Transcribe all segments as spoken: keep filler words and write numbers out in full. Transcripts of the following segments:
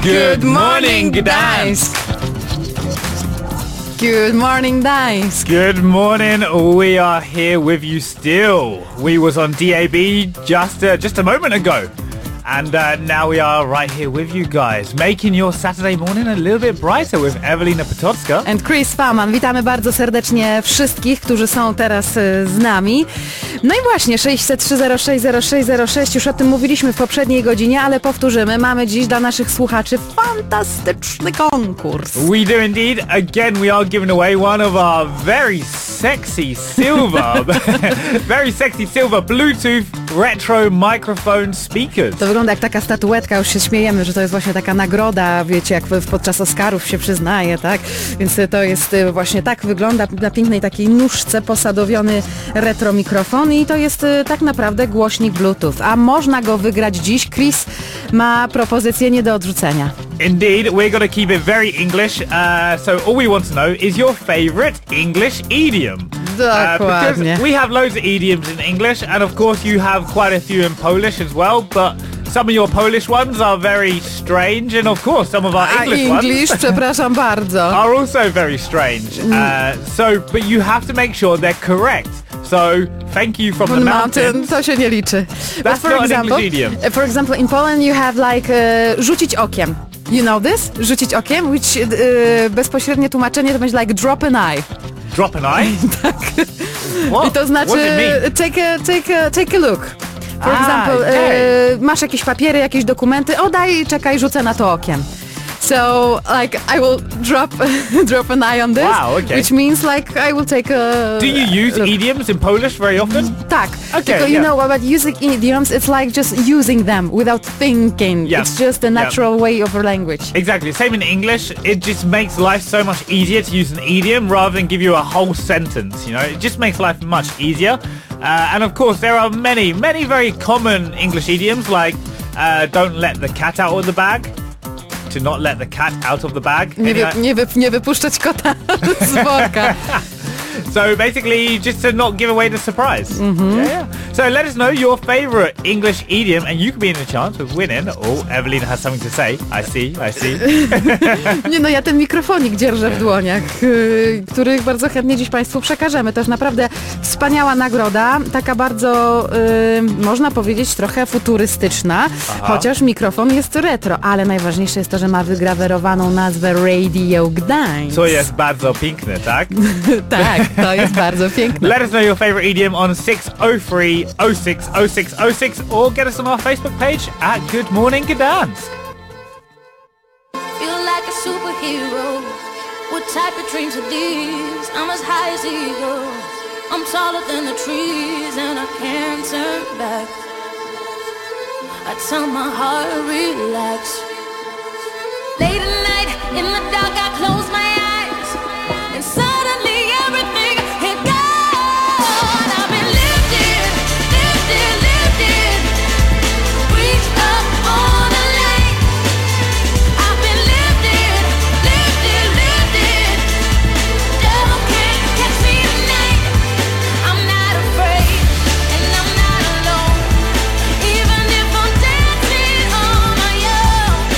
Good morning, Gdańsk! Good morning, Gdańsk! Good morning, we are here with you still. We was on D A B just uh, just a moment ago. And uh, now we are right here with you guys, making your Saturday morning a little bit brighter with Ewelina Potocka. And Chris Faman. Witamy bardzo serdecznie wszystkich, którzy są teraz z nami. No i właśnie, sześćset trzy zero sześć zero sześć zero sześć, już o tym mówiliśmy w poprzedniej godzinie, ale powtórzymy. Mamy dziś dla naszych słuchaczy fantastyczny konkurs. We do indeed. Again, we are giving away one of our very sexy silver, very sexy silver Bluetooth retro microphone speakers. To wygląda jak taka statuetka, już się śmiejemy, że to jest właśnie taka nagroda, wiecie, jak podczas Oscarów się przyznaje, tak? Więc to jest właśnie tak wygląda na pięknej takiej nóżce posadowiony retro mikrofon i to jest tak naprawdę głośnik Bluetooth. A można go wygrać dziś. Chris ma propozycję nie do odrzucenia. Indeed, we're going to keep it very English. Uh, so all we want to know is your favorite English idiom. Dokładnie. Uh, because we have loads of idioms in English, and of course you have quite a few in Polish as well, but some of your Polish ones are very strange, and of course some of our English, A English, ones przepraszam bardzo, are also very strange. Uh, so, but you have to make sure they're correct. So, thank you from the mountain. mountain. To się nie liczy. That's for not example, an English idiom. For example, in Poland you have like uh, rzucić okiem. You know this? Rzucić okiem, which uh, bezpośrednie tłumaczenie to będzie like drop an eye. Drop an eye? Tak. What? I to znaczy What does it mean? take a, take a, take a look. For ah, example, okay. uh, masz jakieś papiery, jakieś dokumenty, o daj, czekaj, rzucę na to okiem. So, like, I will drop drop an eye on this, wow, okay. which means like I will take a... Do you use look. idioms in Polish very often? Tak. Okay, Tylko, you yeah. know, about using idioms, it's like just using them without thinking. Yeah. It's just a natural yeah. way of language. Exactly. Same in English. It just makes life so much easier to use an idiom rather than give you a whole sentence, you know? It just makes life much easier. Uh, and of course, there are many, many very common English idioms like uh, don't let the cat out of the bag. To not let the cat out of the bag. Nie, wy, nie, wy, nie wypuszczać kota z worka. So basically, just to not give away the surprise. Mm-hmm. Yeah, yeah. So let us know your favorite English idiom, and you could be in a chance of winning. Oh, Ewelina has something to say. I see, I see. Nie no, ja ten mikrofonik dzierżę w dłoniach, yy, których bardzo chętnie dziś Państwu przekażemy. To jest naprawdę wspaniała nagroda, taka bardzo, yy, można powiedzieć, trochę futurystyczna, Aha. chociaż mikrofon jest retro, ale najważniejsze jest to, że ma wygrawerowaną nazwę Radio Gdańsk. To jest bardzo piękne, tak? Tak. To jest bardzo piękne. Let us know your favorite idiom on six oh three oh six oh six oh six or get us on our Facebook page at Good Morning Gdańsk. Feel like a superhero. What type of dreams are these? I'm as high as eagles. I'm taller than the trees and I can't turn back. I tell my heart relax. Late at night in the dark I close my eyes and suddenly everything had gone. I've been lifted, lifted, lifted. Reached up on a line. I've been lifted, lifted, lifted. Devil can't catch me tonight. I'm not afraid and I'm not alone. Even if I'm dancing on my own.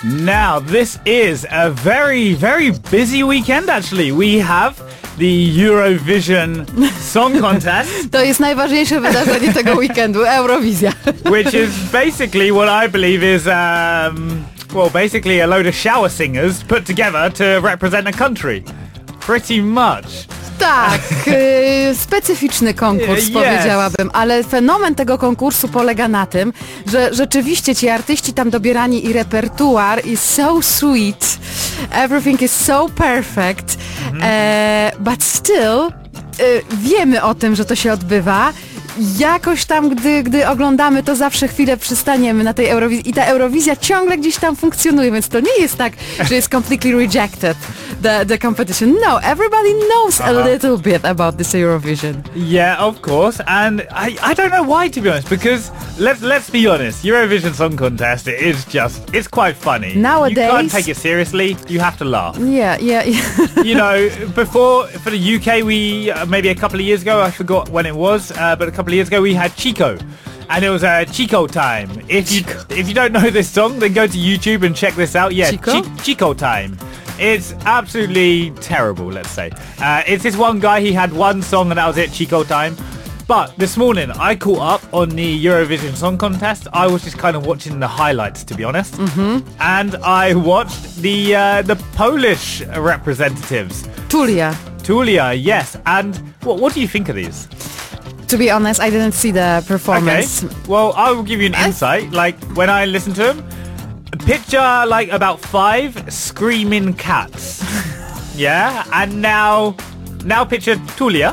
Now, this is a very, very busy weekend, actually. We have the Eurovision Song Contest. To jest najważniejsze wydarzenie tego weekendu, Eurowizja. Which is basically what I believe is, um, well, basically a load of shower singers put together to represent a country. Pretty much. Tak, yy, specyficzny konkurs, Yes. powiedziałabym, ale fenomen tego konkursu polega na tym, że rzeczywiście ci artyści tam dobierani i repertuar is so sweet, everything is so perfect, mm-hmm. e, but still e, wiemy o tym, że to się odbywa. Jakoś tam, gdy, gdy oglądamy, to zawsze chwilę przystaniemy na tej Eurowizji i ta Eurowizja ciągle gdzieś tam funkcjonuje, więc to nie jest tak, że jest completely rejected, the, the competition. No, everybody knows a little bit about this Eurovision. Yeah, of course, and I, I don't know why, to be honest, because let's let's be honest, Eurovision Song Contest is just, it's quite funny. Nowadays- You can't take it seriously, you have to laugh. Yeah, yeah, yeah. You know, before, for the U K, we, uh, maybe a couple of years ago, I forgot when it was, uh, but a couple of years ago we had Chico. And it was a uh, Chico time. If you if you don't know this song, then go to YouTube and check this out. Yeah, Chico? Chi- Chico time. It's absolutely terrible, let's say. Uh, it's this one guy, he had one song and that was it, Chico time. But this morning I caught up on the Eurovision Song Contest. I was just kind of watching the highlights, to be honest. Mm-hmm. And I watched the uh, the Polish representatives. Tulia. Tulia, yes. And what what do you think of these? To be honest, I didn't see the Okay. performance. Well, I will give you an insight. Like, when I listen to him, picture, like, about five screaming cats. Yeah? And now, now picture Tulia.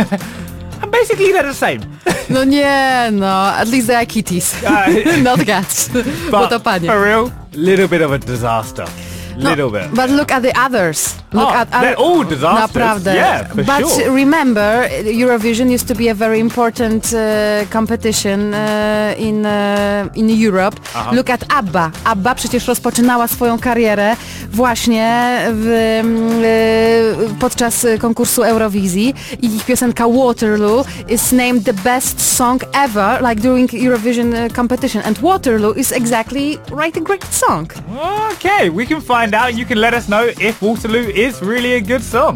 And basically they're the same. No nie, no. At least they are kitties. Uh, Not cats. Bo to But panie. for real, little bit of a disaster. No, Little bit. But look at the others. Look Oh, at they're all disasters. Naprawdę. Yeah, for But sure. remember, Eurovision used to be a very important uh, competition uh, in uh, in Europe. Aha. Look at ABBA. ABBA przecież rozpoczynała swoją karierę właśnie w, y, podczas konkursu Eurowizji i ich piosenka Waterloo is named the best song ever, like during Eurovision uh, competition. And Waterloo is exactly right, a great song. Okay, we can find out. You can let us know if Waterloo is really a good song.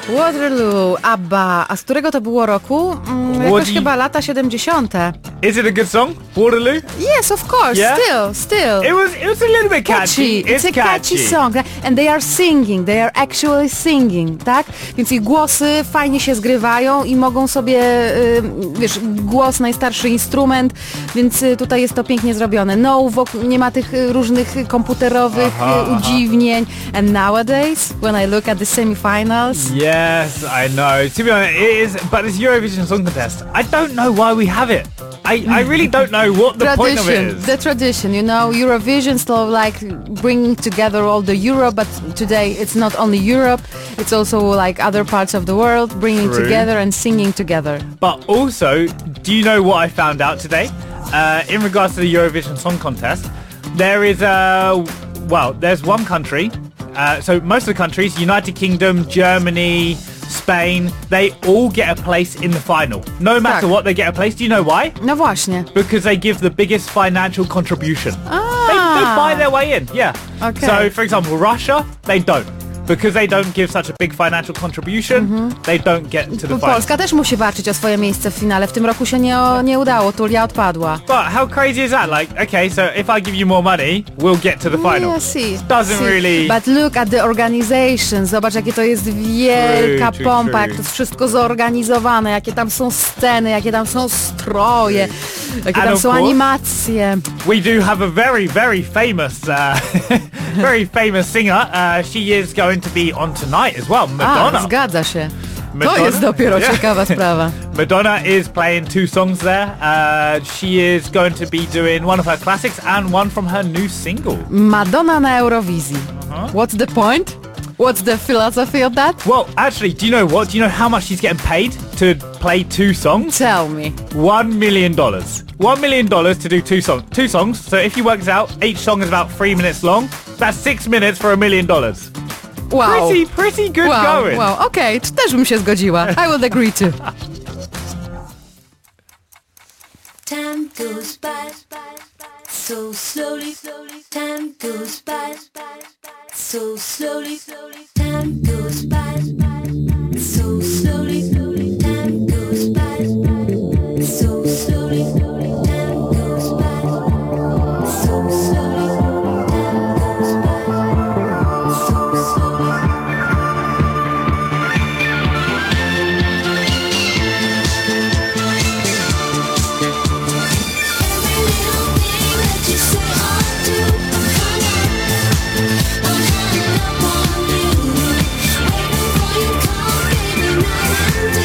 Waterloo, ABBA. A z którego to było roku? Mm, jakoś you- chyba lata siedemdziesiąte. Is it a good song? Waterloo? Yes, of course, Yeah? still, still. It was it was a little bit catchy. It's, a catchy song. And they are singing, they are actually singing, tak? Więc ich głosy fajnie się zgrywają i mogą sobie, y, wiesz, głos, najstarszy instrument, więc y, tutaj jest to pięknie zrobione. No, wok- nie ma tych y, różnych komputerowych Aha, y, udziwnień. And nowadays, when I look at the semi-finals, Yes, I know. To be honest, it is, but it's Eurovision Song Contest. I don't know why we have it. I, I really don't know what the point of it tradition, is. the tradition, you know, Eurovision sort of like bringing together all the Europe, but today it's not only Europe, it's also like other parts of the world bringing True. together and singing together. But also, do you know what I found out today? Uh, in regards to the Eurovision Song Contest, there is a, well, there's one country, uh, so most of the countries, United Kingdom, Germany, Spain, they all get a place in the final. No matter Tak. what, they get a place. Do you know why? No właśnie. Because they give the biggest financial contribution. Ah. They, they buy their way in, yeah. Okay. So, for example, Russia, they don't. Because they don't give such a big financial contribution, they don't get to the final. Polska też musi walczyć o swoje miejsce w finale. W tym roku się nie, o, nie udało, Tulia odpadła. But how crazy is that? Like, okay, so if I give you more money, we'll get to the final. Yeah, see, Doesn't see. really... But look at the organization. Zobacz, jakie to jest wielka True, true, pompa, true. jak to jest wszystko zorganizowane, jakie tam są sceny, jakie tam są stroje, jakie And tam of są course- animacje. We do have a very, very famous, uh, very famous singer. Uh, she is going to be on tonight as well, Madonna. A, zgadza się. To Madonna? jest dopiero Yeah. ciekawa sprawa. Madonna is playing two songs there. Uh, she is going to be doing one of her classics and one from her new single. Madonna na Eurowizji. Uh-huh. What's the point? What's the philosophy of that? Well, actually, do you know what? Do you know how much she's getting paid to play two songs? Tell me. One million dollars. One million dollars to do two songs. Two songs. So if you work it out, each song is about three minutes long. That's six minutes for a million dollars. Wow. Pretty, pretty good wow, going. wow, okej, okay, też bym się zgodziła. I would agree too. Time goes by so slowly, slowly. Time goes by so slowly, slowly. Time goes by so slowly, slowly. Time goes by so slowly, slowly. Time goes by so slowly. Time goes by so slowly. I'm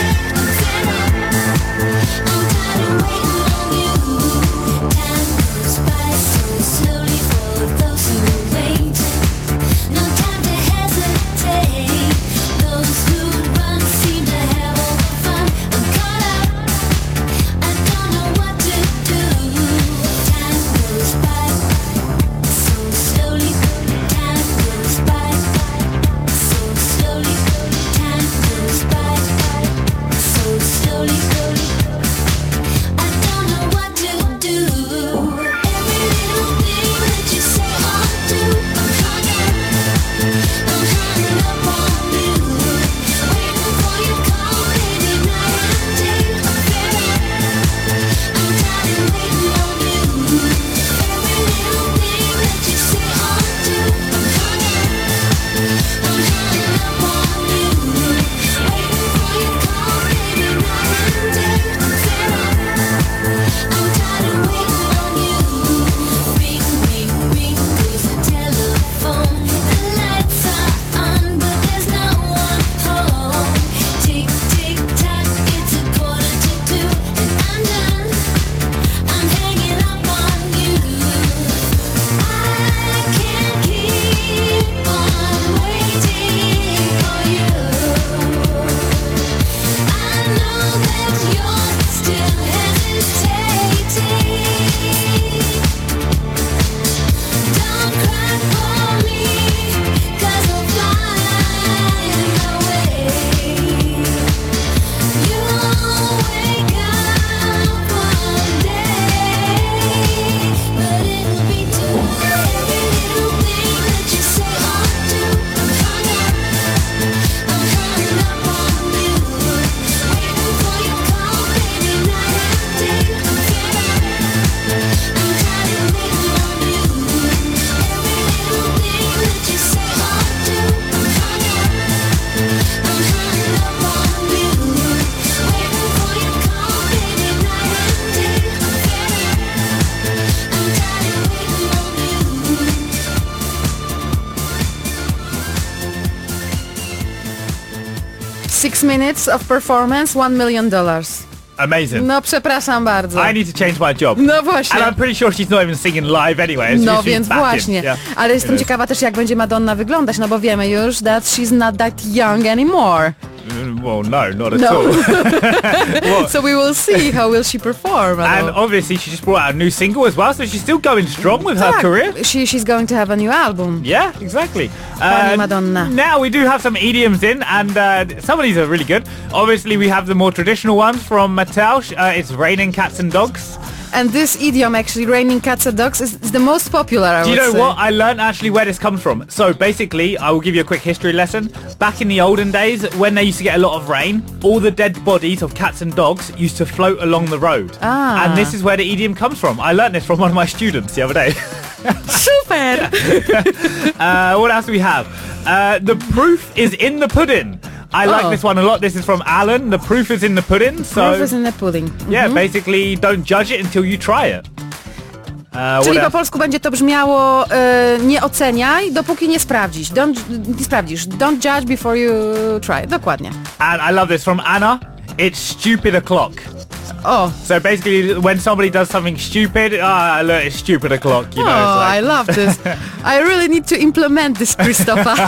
Six minutes of performance, one million dollars. Amazing. No przepraszam bardzo. I need to change my job. No właśnie. And I'm pretty sure she's not even singing live anyway. It's No just więc back właśnie. in. Yeah. Ale jestem It is. ciekawa też, jak będzie Madonna wyglądać, no bo wiemy już that she's not that young anymore. Well, no, not at No. all. Well, So we will see how will she perform. and obviously she just brought out a new single as well, so she's still going strong with her tak, career. she, she's going to have a new album. Yeah, exactly. Pani Madonna. Now we do have some E D Ms in, and uh, some of these are really good. Obviously, we have the more traditional ones from Mattel. Uh, it's Raining Cats and Dogs. And this idiom, actually, raining cats and dogs, is, is the most popular, I Do you would know say. what? I learned actually where this comes from. So basically, I will give you a quick history lesson. Back in the olden days, when they used to get a lot of rain, all the dead bodies of cats and dogs used to float along the road. Ah. And this is where the idiom comes from. I learned this from one of my students the other day. Super! uh, what else do we have? Uh, the proof is in the pudding. I like Oh. this one a lot. This is from Alan. The proof is in the pudding. So Proof is in the pudding. yeah, Mhm. basically don't judge it until you try it. Uh, Czyli what po else? polsku będzie to brzmiało e, nie oceniaj, dopóki nie sprawdzisz. Don't, nie sprawdzisz. Don't judge before you try. Dokładnie. And I love this from Anna. It's stupid o'clock. O, So basically, when somebody does something stupid, ah, look, it's stupid o'clock. You know, oh, it's I like, love this. I really need to implement this, Christopher.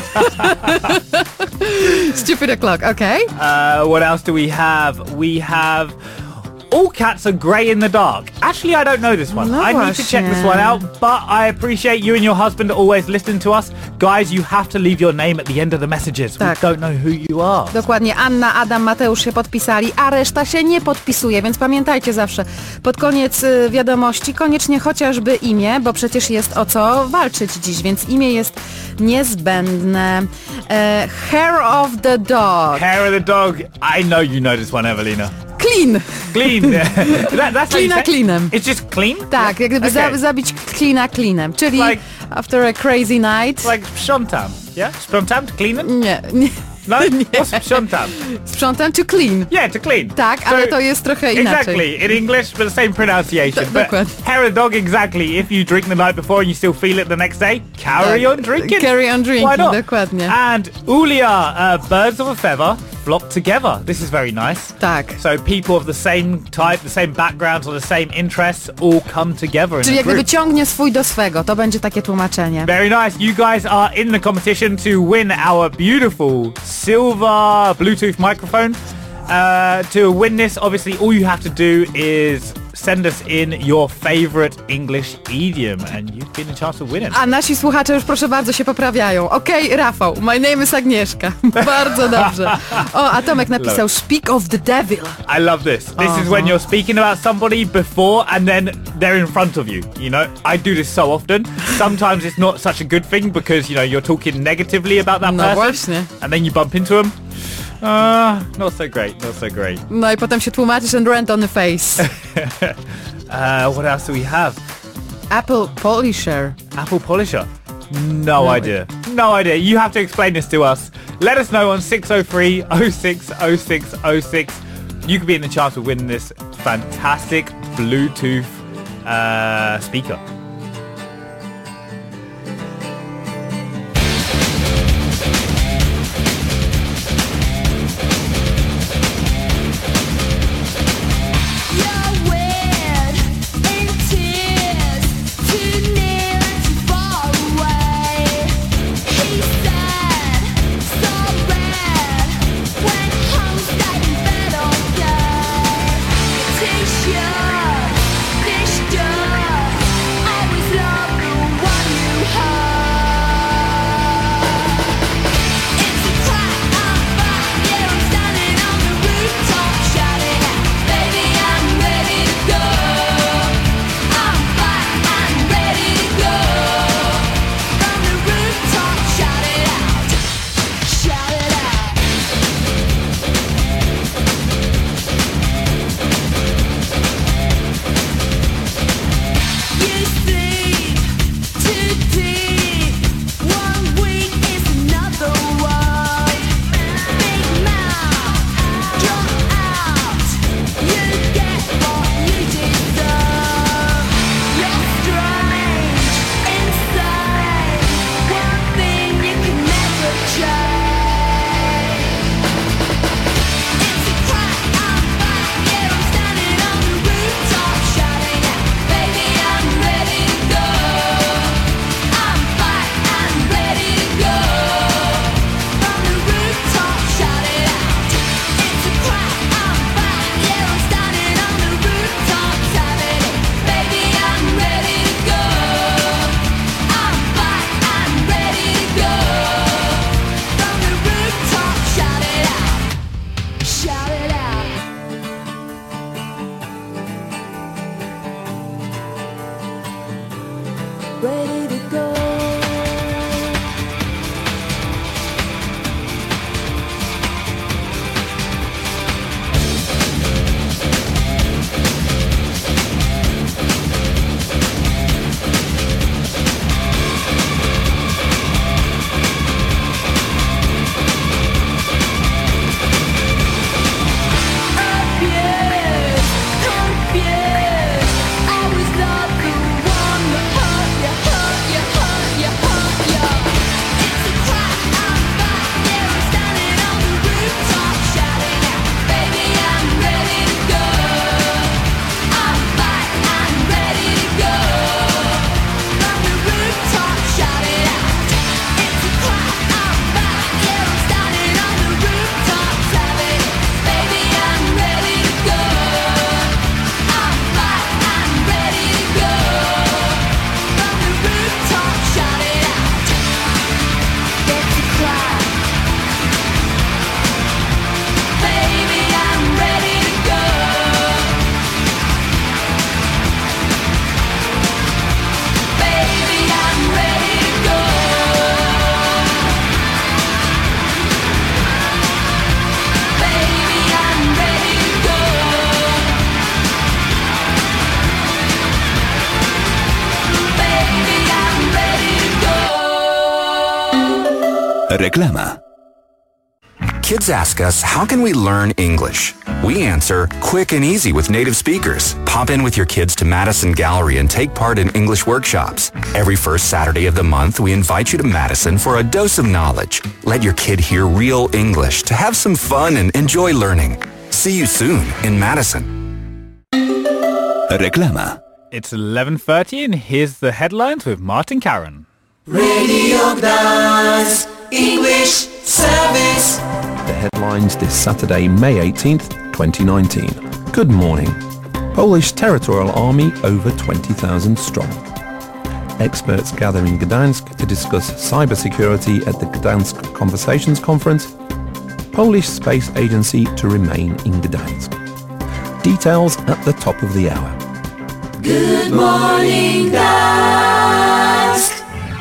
Stupid o'clock, okay. uh, what else do we have? We have all cats are grey in the dark. Actually, I don't know this one. No I need to check this one out. But I appreciate you and your husband always listening to us, guys. You have to leave your name at the end of the messages. Tak. We don't know who you are. Dokładnie, Anna, Adam, Mateusz się podpisali, a reszta się nie podpisuje, więc pamiętajcie zawsze, pod koniec y, wiadomości koniecznie chociażby imię, bo przecież jest o co walczyć dziś, więc imię jest niezbędne. E, hair of the dog. Hair of the dog. I know you know this one, Evelina. Clean. Clean. that, that's how you Klina say- klinem. It's just clean? Tak, jak gdyby za, Okay. zabić klina klinem, czyli Like- after a crazy night. Like sprzątam. Yeah? Sprzątam? Cleaning? Nie, nie. No? Nie. What's sprzątam? Sprzątam to clean. Yeah, to clean. Tak, So- ale to jest trochę inaczej. Exactly, in English, but the same pronunciation. D- but dokładnie. hair of the dog, exactly. If you drink the night before and you still feel it the next day, carry Tak. on drinking. Carry on drinking, Why not? dokładnie. And Ulia, uh, birds of a feather flock together. This is very nice. Tak. So people of the same type, the same backgrounds or the same interests all come together in Czyli a jak gdyby group. ciągnie swój do swego, to będzie takie tłumaczenie. Very nice. You guys are in the competition to win our beautiful silver Bluetooth microphone. Uh, to win this, obviously, all you have to do is send us in your favorite English idiom and you've been a chance of winning. A nasi słuchacze już proszę bardzo się poprawiają. Okej, okay, Rafał, my name is Agnieszka. Bardzo dobrze. O, a Tomek napisał speak of the devil. I love this. This is when you're speaking about somebody before and then they're in front of you, you know? I do this so often. Sometimes it's not such a good thing because, you know, you're talking negatively about that No person właśnie. and then you bump into them. Uh, not so great, not so great. No i potem się tłumaczysz and rent on the face. Uh, what else do we have? Apple Polisher. Apple Polisher? No, No idea. No idea. You have to explain this to us. Let us know on six oh three, oh six, oh six, oh six. You could be in the chance of winning this fantastic Bluetooth uh, speaker. You're weird in tears, too near and too far away. He said, so red, went home, stayed in bed all day. T-shirt, this does Reklama. Kids ask us, how can we learn English? We answer, quick and easy with native speakers. Pop in with your kids to Madison Gallery and take part in English workshops. Every first Saturday of the month, we invite you to Madison for a dose of knowledge. Let your kid hear real English to have some fun and enjoy learning. See you soon in Madison. Reklama. It's eleven thirty and here's the headlines with Martin Karen. Radio Gdańsk English Service. The headlines this Saturday, May eighteenth, twenty nineteen. Good morning. Polish Territorial Army over twenty thousand strong. Experts gather in Gdańsk to discuss cybersecurity at the Gdańsk Conversations Conference. Polish Space Agency to remain in Gdańsk. Details at the top of the hour. Good morning, Gdańsk.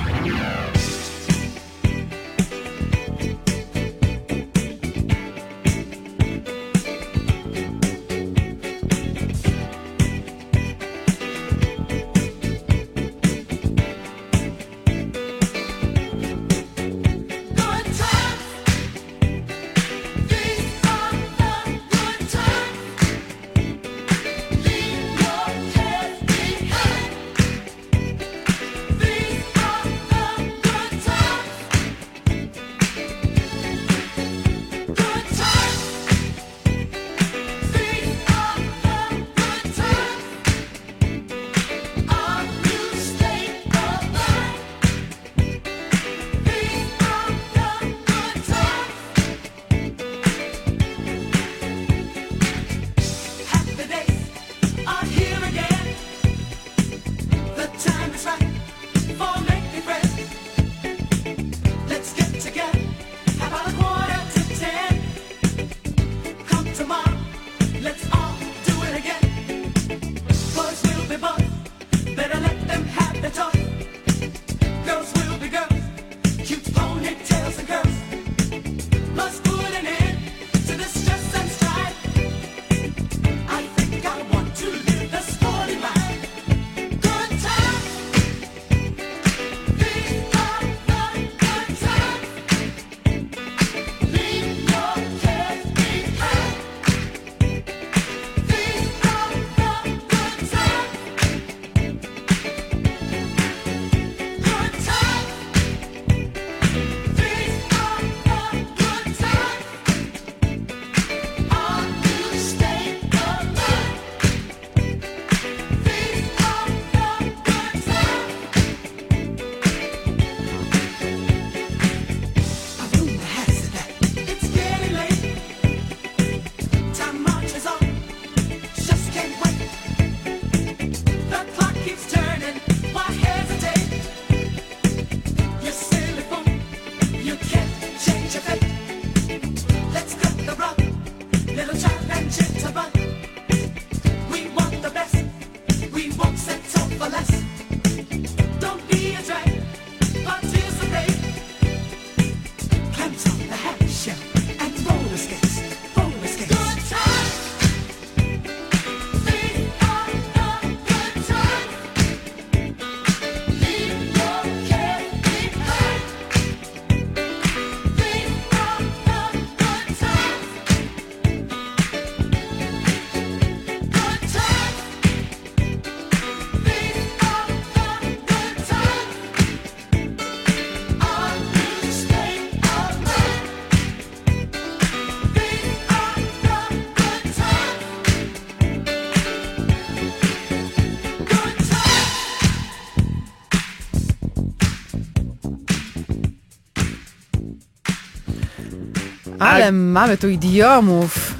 Ale mamy tu idiomów.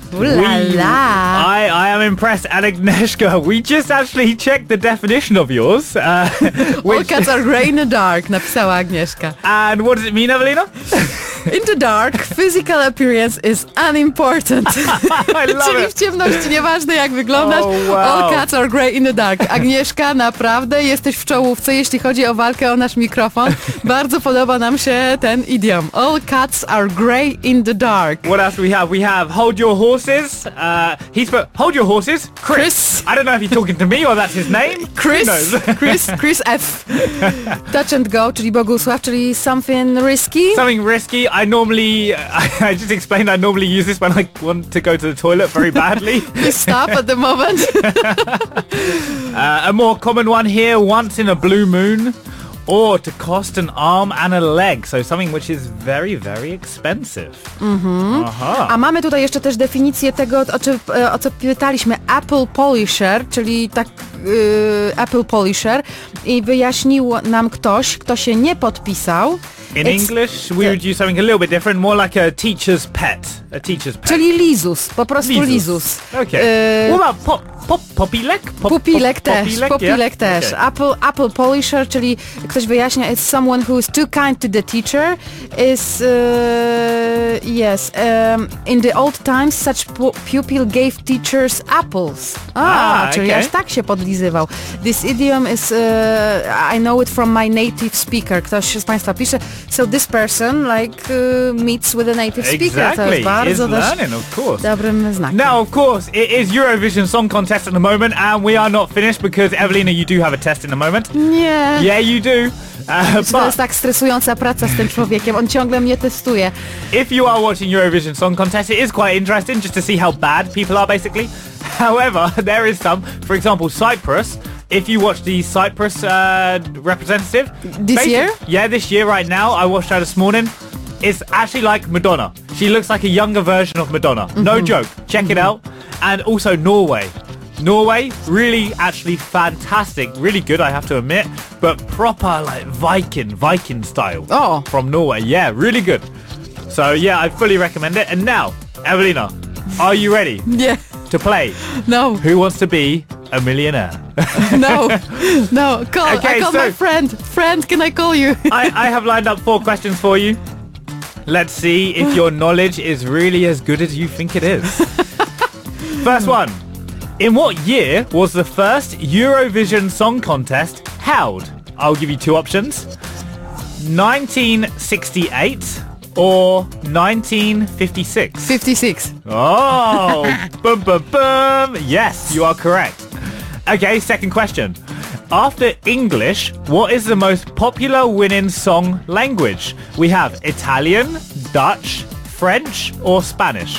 Ulala. I, I am impressed. And Agnieszka, we just actually checked the definition of yours. Uh, which... All cats are grey in the dark, napisała Agnieszka. And what does it mean, Evelina? In the dark, physical appearance is unimportant. I love Czyli it. w ciemności nieważne jak wyglądasz, Oh, wow. all cats are grey in the dark. Agnieszka, naprawdę jesteś w czołówce, jeśli chodzi o walkę o nasz mikrofon. Bardzo podoba nam się ten idiom. All cats are grey in the dark. What else do we have? We have hold your horses. Uh, he's put hold your horses. Chris. Chris. I don't know if he's talking to me or that's his name. Chris, Who knows? Chris, Chris F. Touch and go, czyli Bogusław, czyli something risky. Something risky. I normally, I, I just explained I normally use this when I want to go to the toilet very badly. Please stop at the moment. uh, a more common one here, once in a blue moon. Or to cost an arm and a leg. So something which is very, very expensive. Mhm. Aha. A mamy tutaj jeszcze też definicję tego, o, czy, o co pytaliśmy. Apple Polisher, czyli tak yy, Apple Polisher. I wyjaśnił nam ktoś, kto się nie podpisał. In It's- English, we would use something a little bit different, more like a teacher's pet. A teacher's pet. Czyli lizus, po prostu lizus. lizus. Okay. Yy, What about pop, pop, popilek? Pop, Pupilek pop, też, popilek, popilek yeah? też. Okay. Apple, Apple Polisher, czyli ktoś wyjaśnia, it's someone who is too kind to the teacher, is, uh, yes, um, in the old times such pu- pupil gave teachers apples. A, Ah, czyli okay. aż tak się podlizywał. This idiom is, uh, I know it from my native speaker. Ktoś z Państwa pisze, so this person like uh, meets with a native speaker. To Exactly. jest bardzo Is też learning, of course. dobrym znakiem. Now, of course, it is Eurovision Song Contest at the moment, and we are not finished because Evelina, you do have a test in a moment. Nie. Yeah, you do. Uh, To but jest tak stresująca praca z tym człowiekiem. On ciągle mnie testuje. if you are watching Eurovision Song Contest, it is quite interesting just to see how bad people are, basically. However, there is some. For example, Cyprus. If you watch the Cyprus uh, representative, This basic- year? yeah, this year, right now, I watched her this morning. It's actually like Madonna. She looks like a younger version of Madonna. No joke. Check it out. And also Norway. Norway, really, actually fantastic. Really good, I have to admit. But proper, like, Viking, Viking style. Oh. From Norway. Yeah, really good. So, yeah, I fully recommend it. And now, Evelina, are you ready Nie. to play No. Who Wants to Be a Millionaire? No. No. Call, Okay, I call so- my friend. Friend, can I call you? I, I have lined up four questions for you. Let's see if your knowledge is really as good as you think it is. First one. In what year was the first Eurovision Song Contest held? I'll give you two options. nineteen sixty-eight or nineteen fifty-six? fifty-six. Oh, boom, boom, boom. Yes, you are correct. Okay, second question. After English, what is the most popular winning song language? We have Italian, Dutch, French, or Spanish?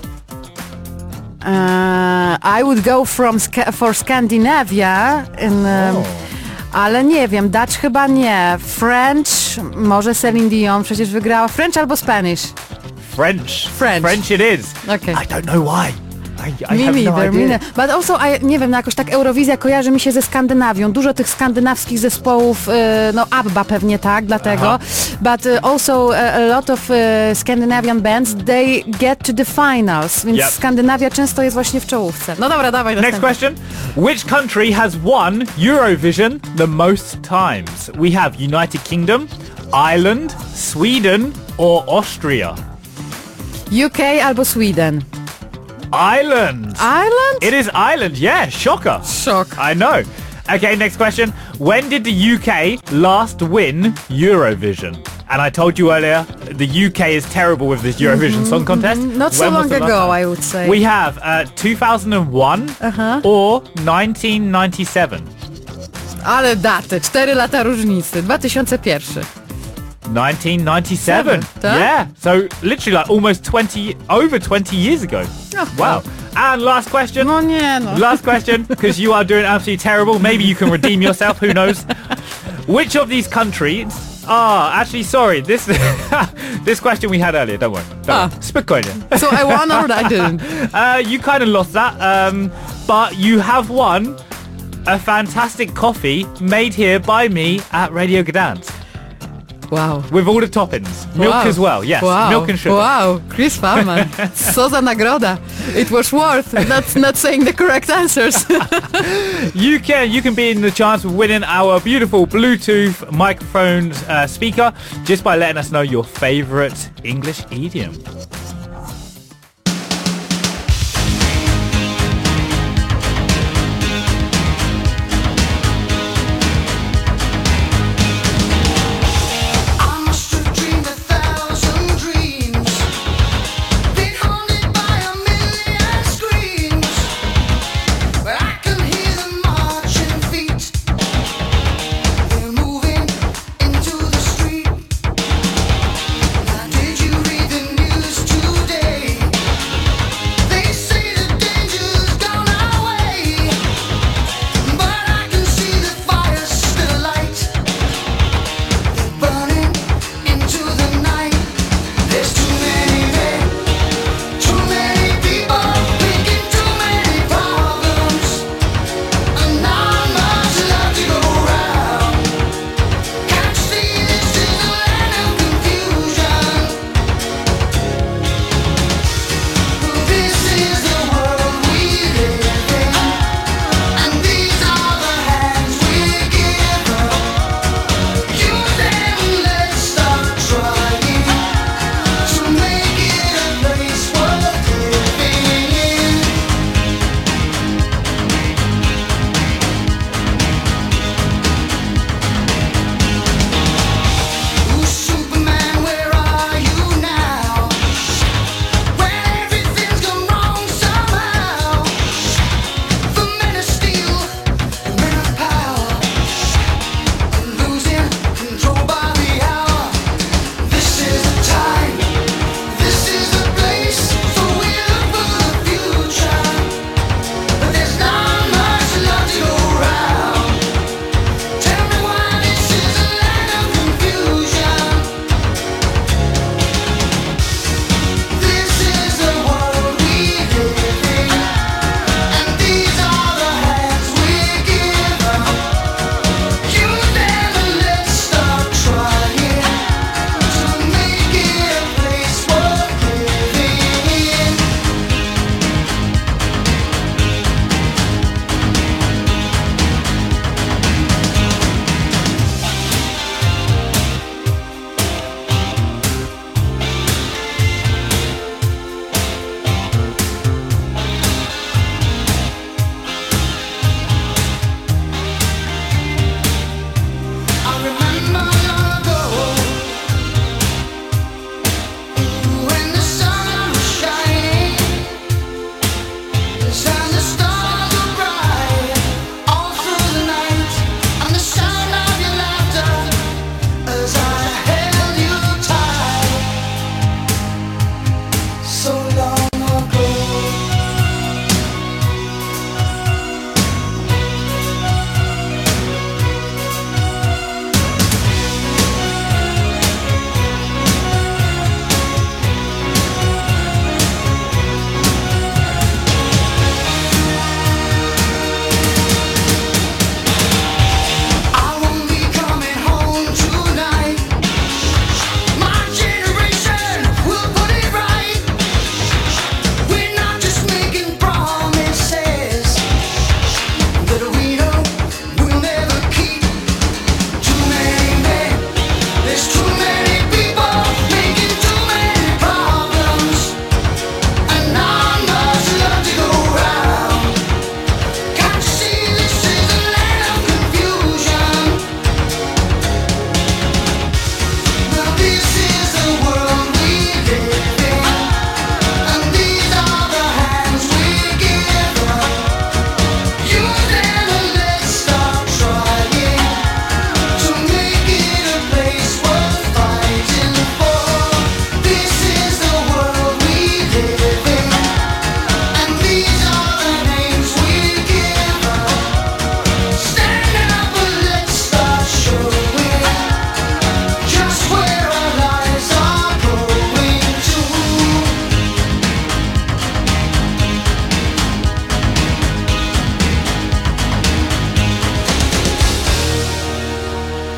Uh, I would go from Sca- for Scandinavia, in, um, ale nie wiem, Dutch chyba nie. French, może Celine Dion przecież wygrała. French albo Spanish? French. French. French it is. Okay. I don't know why. I, I Me have no neither, me idea. neither. But also, I, nie wiem, no jakoś tak Eurowizja kojarzy mi się ze Skandynawią. Dużo tych skandynawskich zespołów, e, no ABBA pewnie tak, dlatego. Aha. But uh, also a, a lot of uh, Scandinavian bands, they get to the finals. Więc Yep. Skandynawia często jest właśnie w czołówce. No dobra, dawaj Next następny. question. Which country has won Eurovision the most times? We have United Kingdom, Ireland, Sweden, or Austria? U K albo Sweden. Ireland. Ireland? It is Ireland, yeah, shocker. Shock. I know. Okay, next question. When did the U K last win Eurovision? And I told you earlier, the U K is terrible with this Eurovision Song Contest. Not so When was long the last ago, time? I would say. We have uh, two thousand one Uh-huh. or nineteen ninety-seven. Ale daty, cztery lata różnicy. dwa tysiące jeden. nineteen ninety-seven. Seven, tak? Yeah. So literally like almost twenty, over twenty years ago. Oh, Wow. And last question. No nie no. Last question, because you are doing absolutely terrible. Maybe you can redeem yourself, who knows? Which of these countries... Ah, actually, sorry. This this question we had earlier, don't worry. Don't Ah. worry. Spokojnie. So I won or I didn't? Uh, you kind of lost that, um, but you have won a fantastic coffee made here by me at Radio Gdansk. Wow. With all the toppings. Milk Wow. as well, yes. Wow. Milk and sugar. Wow, Chris Farman. Co za nagroda. It was worth not, not saying the correct answers. You can you can be in the chance of winning our beautiful Bluetooth microphone uh, speaker just by letting us know your favorite English idiom. Did you read the news?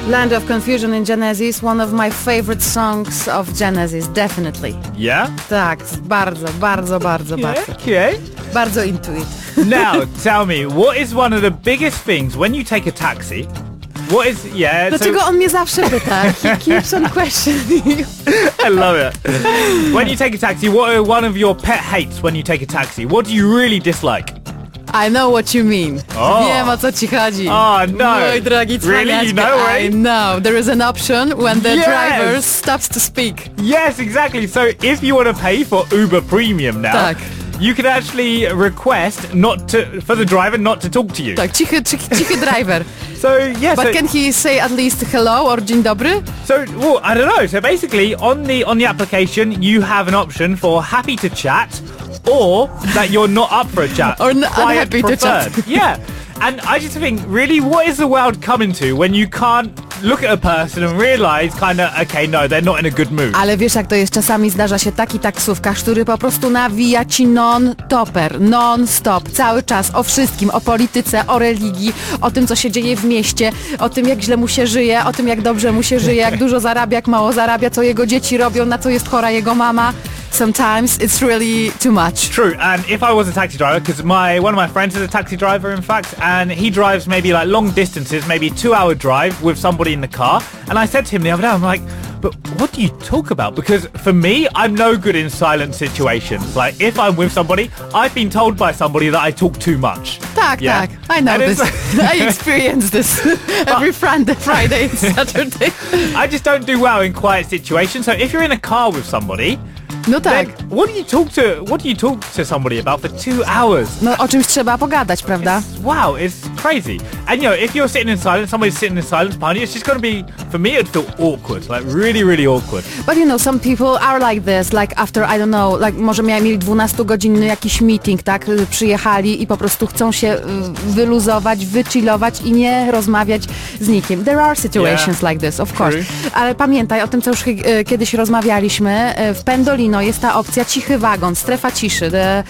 Land of Confusion in Genesis, one of my favorite songs of Genesis, definitely. Yeah? Tak, bardzo, bardzo, bardzo, Yeah, bardzo. okay. Bardzo into it. Now, tell me, what is one of the biggest things when you take a taxi? What is, yeah, Dlaczego so, on mnie zawsze pyta? He keeps on questioning. I love it. When you take a taxi, what are one of your pet hates when you take a taxi? What do you really dislike? I know what you mean. Oh. Wiem, o co ci chodzi. Oh, no. Mój drogi Really? You cwaniaczku, know, right? I know. There is an option when the Yes. driver stops to speak. Yes, exactly. So if you want to pay for Uber Premium now, Tak. you can actually request not to for the driver not to talk to you. Tak, cichy, cichy, cichy driver. So yeah, But so, can he say at least hello or dzień dobry? so well, I don't know. So basically, on the on the application, you have an option for happy to chat, or that you're not up for a chat, Or n- quiet unhappy to preferred. chat. Yeah. And I just think, really, what is the world coming to when you can't look at a person and realise kind of, okay, no, they're not in a good mood. Ale wiesz jak to jest, czasami zdarza się taki taksówkarz, który po prostu nawija ci non-topper, non-stop, cały czas o wszystkim, o polityce, o religii, o tym co się dzieje w mieście, o tym jak źle mu się żyje, o tym jak dobrze mu się żyje, jak dużo zarabia, jak mało zarabia, co jego dzieci robią, na co jest chora jego mama. Sometimes it's really too much. True, and if I was a taxi driver, because my one of my friends is a taxi driver, in fact, and he drives maybe like long distances, maybe two hour drive with somebody in the car, and I said to him the other day, I'm like, but what do you talk about? Because for me, I'm no good in silent situations. Like, if I'm with somebody, I've been told by somebody that I talk too much. Tak, Yeah. tak, I know And this. it's- I experience this every Friday, Friday and Saturday. I just don't do well in quiet situations. So if you're in a car with somebody, No tak, then what do you talk to? What do you talk to somebody about for two hours? no o czymś trzeba pogadać, prawda? Wow, it's crazy. And you know, if you're sitting in silence, somebody's sitting in silence behind you, it's just going to be, for me, it'd feel awkward, like really, really awkward. But you know, some people are like this, like after, I don't know, like może mieli, mieli dwunastogodzinny jakiś meeting, tak, y, przyjechali i po prostu chcą się y, wyluzować, wychillować i nie rozmawiać z nikim. There are situations Yeah. like this, of True. course. Ale pamiętaj o tym, co już y, kiedyś rozmawialiśmy, y, w Pendolino jest ta opcja cichy wagon, strefa ciszy, the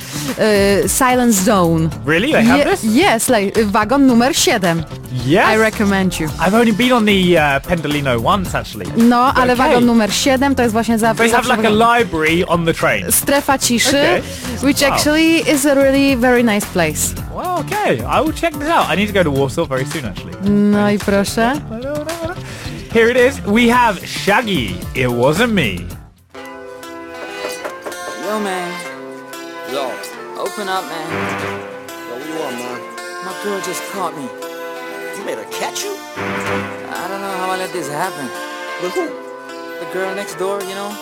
y, silence zone. Really? They have Je- this? Yes, like, y, wagon numer siedem. Yes. I recommend you. I've only been on the uh, Pendolino once, actually. No, ale Okay. wagon numer siedem to jest właśnie za... They have zawsze like a wagon- library on the train. Strefa ciszy, Okay. which Wow. actually is a really very nice place. Well, okay, I will check this out. I need to go to Warsaw very soon, actually. No i proszę. Here it is. We have Shaggy. It wasn't me. Yo, man. Yo. Open up, man. Yo, what you want, man? My girl just caught me. You made her catch you? I don't know how I let this happen. With who? The girl next door, you know?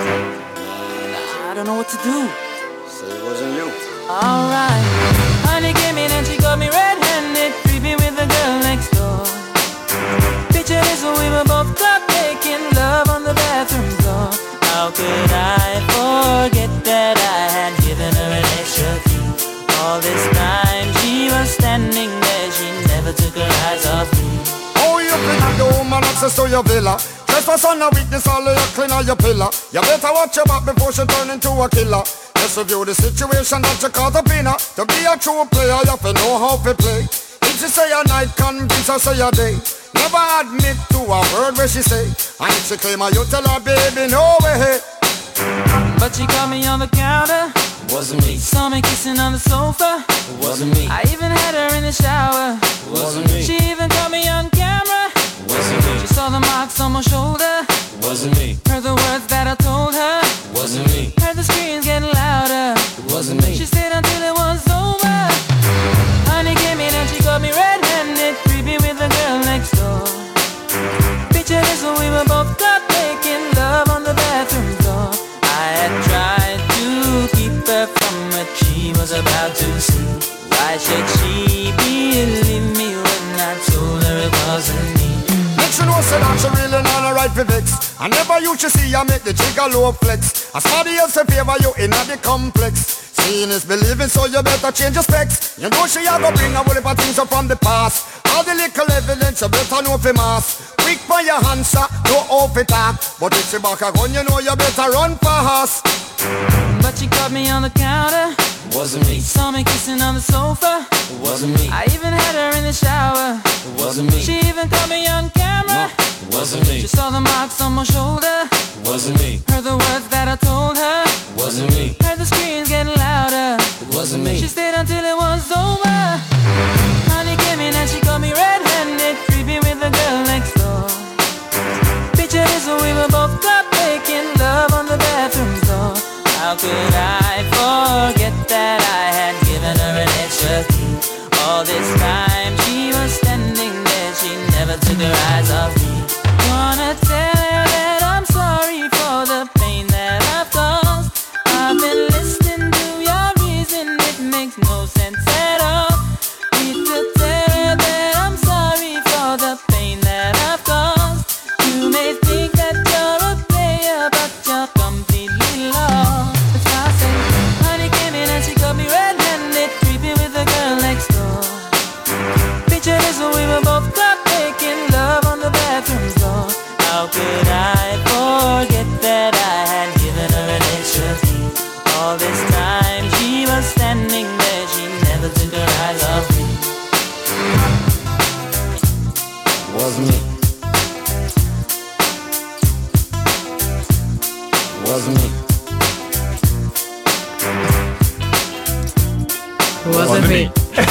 I don't know what to do. Say it wasn't you. Alright. Honey came in and she got me red-handed, creepy with the girl next door. Picture this when we were both caught making love on the bathroom floor. How could I forget that I had given her an extra key? All this time she was standing there, she never took her eyes off me. Oh, you been the woman access to your villa. Trespass on a witness, all of your clean on your pillar. You better watch your back before she turn into a killer. Let's review the situation that you caught up in her. To be a true player, you have to know how to play. If she say a night, convince her say a day. Never admit to a word where she say. And if she claim her, you tell her, baby, no way. But she caught me on the counter. Wasn't me. Saw me kissing on the sofa. Wasn't me. I even had her in the shower. Wasn't me. She even caught me on camera. Wasn't me. She saw the marks on my shoulder. Wasn't me. Heard the words that I told her. Wasn't me. Heard the screams getting louder. Wasn't me. She stayed until it was over. Honey came in and she got me red-handed, creepy with the girl next door. Picture this when we were both caught making love on the bathroom floor. I had tried to keep her from what she was about to see. Why should she believe me when I told her it wasn't me? Make she know say that she really not a right for vex. I never used to see her make the jigger low flex. As somebody else in favor you in the complex. Seeing is believing, so you better change your specs. You know she a go bring a whole heap of things up from the past. All the little evidence you better know for mass. Quick for your answer, no off it talk. But if she back a gun, you know you better run fast. But but she caught me on the counter. It wasn't me. Saw me kissing on the sofa. It wasn't me. I even had her in the shower. It wasn't me. She even caught me on camera. No, it wasn't me. She saw the marks on my shoulder. It wasn't me. Heard the words that I told her. It wasn't me. Heard the screams getting louder. It wasn't me. She stayed until it was over. Honey came in and she caught me red-handed, creepy with the girl next door. Picture this, we were both caught making love on the bathroom door. How could I forget that I had given her an extra key? All this time she was standing there, she never took her eyes off me. Wanna tell her that I'm sorry for the pain that I've caused. I've been listening to your reason, it makes no sense at all. Need to tell her that I'm sorry for the pain that I've caused. You may think that you're a player, but you're completely lost. That's why I say, honey came in and she caught me red-handed, creepy with the girl next door. Picture this, we were both caught making love on the bathroom floor. How could I forget that I had given her an extra key? All this time she was standing there, she never took her eyes off me. It wasn't me. It wasn't me. It wasn't me.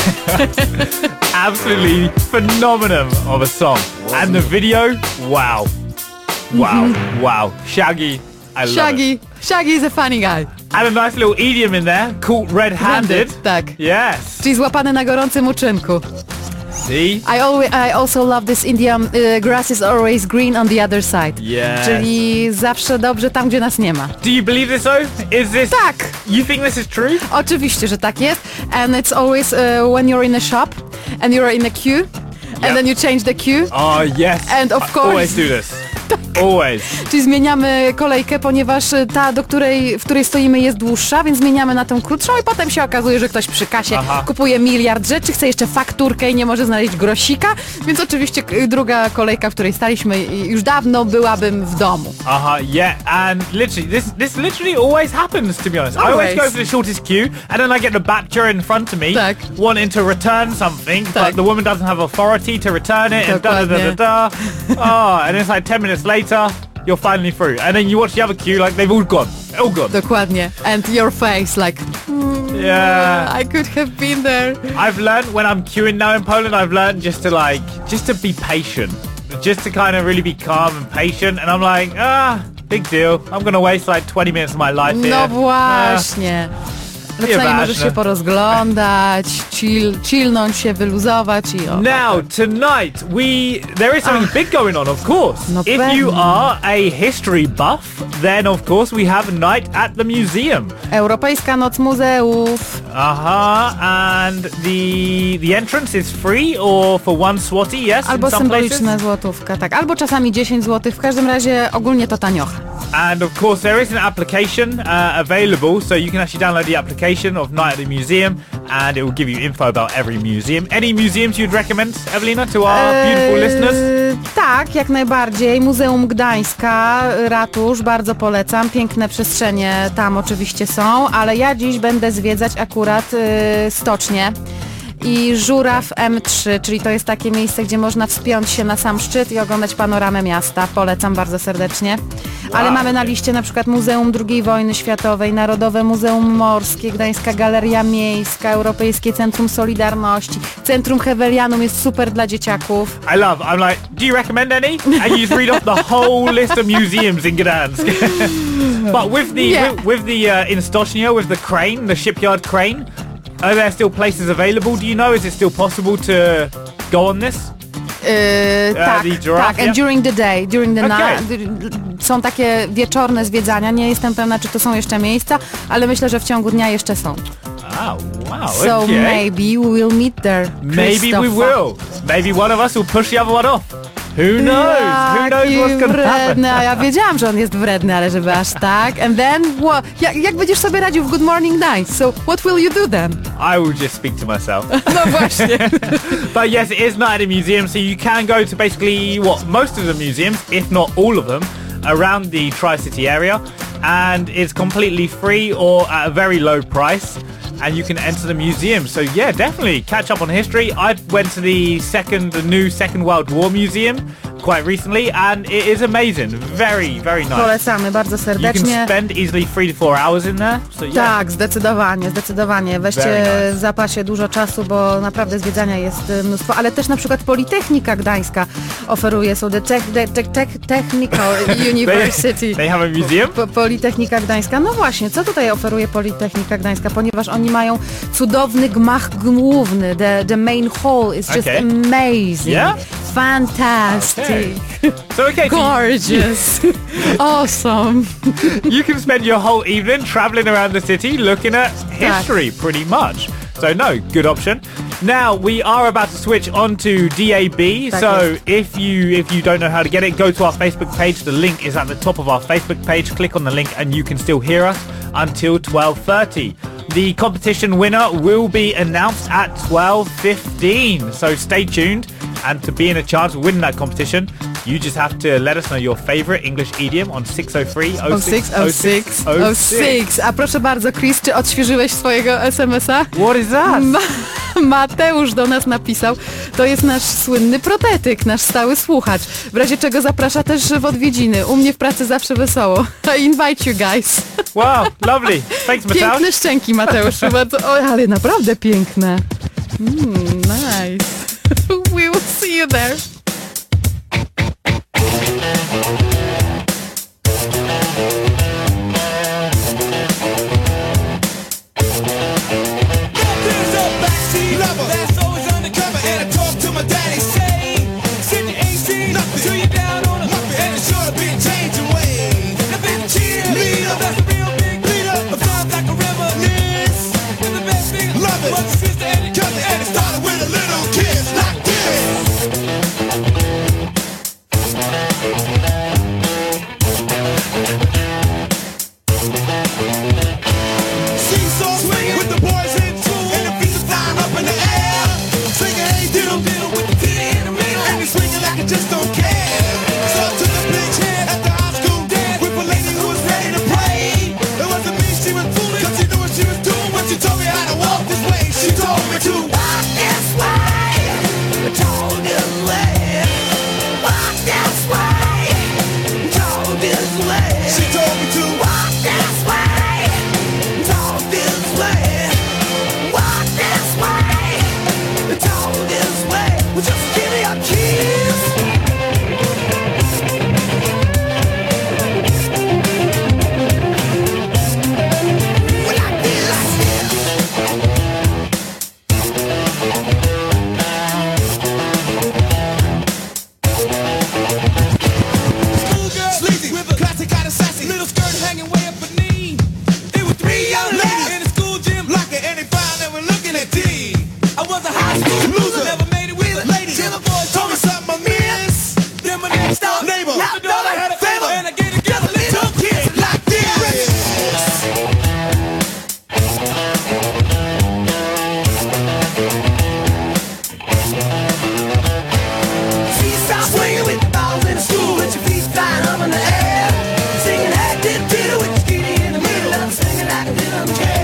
Absolutely phenomenon of a song. And the video, wow. Wow. Wow. Shaggy, I love Shaggy. it. Shaggy is a funny guy. And a nice little idiom in there, caught red-handed. Tak. Yes. Czyli złapany na gorącym uczynku. See? I, always, I also love this idiom, uh, grass is always green on the other side. Yes. Czyli zawsze dobrze tam, gdzie nas nie ma. Do you believe this though? Is this... Tak. You think this is true? Oczywiście, że tak jest. And it's always uh, when you're in a shop and you're in a queue and Yep. then you change the queue. Oh yes. And of I course- always do this. Always. Czyli zmieniamy kolejkę, ponieważ ta, do której, w której stoimy jest dłuższa, więc zmieniamy na tą krótszą i potem się okazuje, że ktoś przy kasie Aha. kupuje miliard rzeczy, chce jeszcze fakturkę i nie może znaleźć grosika, więc oczywiście k- druga kolejka, w której staliśmy i już dawno byłabym w domu. Uh-huh, yeah, and literally, this this literally always happens, to be honest. I always Always. go for the shortest queue, and then I get the bachelor in front of me, Tak. wanting to return something, Tak. but the woman doesn't have authority to return it, and da da da da Dokładnie. da. Oh, and it's like ten minutes later, you're finally through. And then you watch the other queue, like they've all gone. All gone. Dokładnie. And your face like, Yeah. I could have been there. I've learned when I'm queuing now in Poland, I've learned just to like, just to be patient. Just to kind of really be calm and patient. And I'm like, ah, big deal. I'm going to waste like twenty minutes of my life here. No właśnie. No przynajmniej możesz ważne. się porozglądać, chill, chillnąć się, wyluzować i o. Now, tonight, we there is something big going on, of course. No If pewnie. you are a history buff, then of course we have a night at the museum. Europejska Noc Muzeów. Uh-huh, and the the entrance is free or for one swatty, yes, Albo in some places. symboliczna złotówka, tak. Albo czasami dziesięć złotych. W każdym razie ogólnie to taniocha. And of course there is an application uh, available, so you can actually download the application of Night at the Museum and it will give you info about every museum. Any museums you'd recommend, Ewelina, to our beautiful Eee, listeners? Tak, jak najbardziej. Muzeum Gdańska, ratusz, bardzo polecam. Piękne przestrzenie tam oczywiście są, ale ja dziś będę zwiedzać akurat yy, stocznię i Żuraw M trzy, czyli to jest takie miejsce, gdzie można wspiąć się na sam szczyt i oglądać panoramę miasta. Polecam bardzo serdecznie. Ale Wow. mamy na liście na przykład Muzeum drugiej Wojny Światowej, Narodowe Muzeum Morskie, Gdańska Galeria Miejska, Europejskie Centrum Solidarności, Centrum Hewelianum jest super dla dzieciaków. I love. I'm like, do you recommend any? And you just read off the whole list of museums in Gdansk. But with the Yeah. with, with the uh, in Stocznia, with the crane, the shipyard crane, are there still places available? Do you know? Is it still possible to go on this? Yy, tak, the giraffe, tak, and yeah. during the day, during the Okay. night, są takie wieczorne zwiedzania, nie jestem pewna, czy to są jeszcze miejsca, ale myślę, że w ciągu dnia jeszcze są. Oh, wow, So okay. maybe we will meet there. Maybe we Christopher. will. Maybe one of us will push the other one off. Who knows? Who knows Jaki what's gonna happen? wredny, a ja wiedziałam, że on jest wredny, ale żeby aż tak. And then, what, jak, jak będziesz sobie radził w Good Morning Night? So, what will you do then? I will just speak to myself. No właśnie. But yes, it is night at the museum, so you can go to basically, what, most of the museums, if not all of them, around the Tri-City area. and it's completely free or at a very low price. And you can enter the museum. So yeah, definitely catch up on history. I went to the second, the new Second World War Museum quite recently, and it is amazing. Very, very nice. Polecamy bardzo You serdecznie. can spend easily three to four hours in there. So yeah. Tak, zdecydowanie, zdecydowanie. Weźcie Very nice. w zapasie dużo czasu, bo naprawdę zwiedzania jest y, mnóstwo, ale też na przykład Politechnika Gdańska oferuje, so the tech, the, tech, tech, Technical University. They have a museum? Po, Politechnika Gdańska. No właśnie, co tutaj oferuje Politechnika Gdańska? Ponieważ oni mają cudowny gmach główny. The, the main hall is just Okay. amazing. Yeah? Fantastic. Okay. So okay, so Gorgeous. Awesome. you can spend your whole evening traveling around the city looking at history pretty much. So no, good option. Now we are about to switch on to D A B. Tak So jest. if you if you don't know how to get it, go to our Facebook page. The link is at the top of our Facebook page. Click on the link and you can still hear us until twelve thirty. The competition winner will be announced at twelve fifteen. So stay tuned, and to be in a chance of winning that competition, you just have to let us know your favorite English idiom on six oh three oh six oh six oh six. A proszę bardzo, Chris, czy odświeżyłeś swojego es em es a? What is that? Ma Mateusz do nas napisał. To jest nasz słynny protetyk, nasz stały słuchacz. W razie czego zaprasza też w odwiedziny. U mnie w pracy zawsze wesoło. I invite you guys. Wow, lovely. Thanks, Mateusz. Piękne szczęki, Mateuszu. Bardzo, o, ale naprawdę piękne. Mm, nice. We will see you there. Singing, hey, did, did, with your kitty in the middle, I'm singing like a little cat.